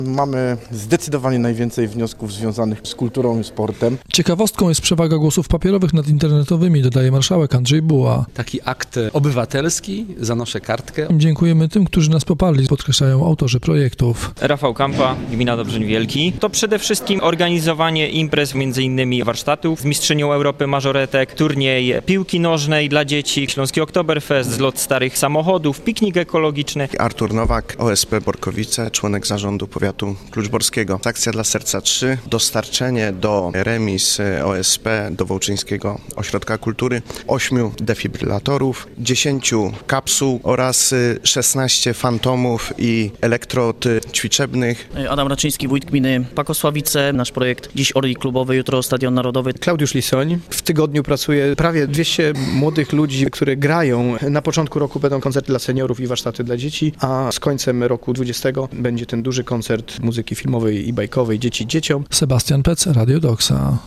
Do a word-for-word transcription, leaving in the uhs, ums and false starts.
Mamy zdecydowanie najwięcej wniosków związanych z kulturą i sportem. Ciekawostką jest przewaga głosów papierowych nad internetowymi, dodaje marszałek Andrzej Buła. Taki akt obywatelski, zanoszę kartkę. Dziękujemy tym, którzy nas poparli, podkreślają autorzy projektów. Rafał Kampa, gmina Dobrzeń Wielki. To przede wszystkim organizowanie imprez, między innymi warsztatów z mistrzynią Europy mażoretek, turniej piłki nożnej dla dzieci, Śląski Oktoberfest, zlot starych samochodów, piknik ekologiczny. Artur Nowak, O S P Borkowice, członek zarządu powiatu kluczborskiego. Akcja dla serca trzy, dostarczenie do remis O S P do Wołczyńskiego Ośrodka Kultury ośmiu defibrylatorów, dziesięciu kapsuł oraz szesnaście fantomów i elektrod ćwiczebnych. Adam Raczyński, wójt gminy Pakosławice. Nasz projekt dziś Orlik Klubowy, jutro Stadion Narodowy. Klaudiusz Lisoń. W tygodniu pracuje prawie dwieście młodych ludzi, które grają. Na początku roku będą koncerty dla seniorów i warsztaty dla dzieci, a z końcem roku dwudziestego będzie ten duży koncert muzyki filmowej i bajkowej Dzieci dzieciom. Sebastian Pec, Radio Doksa.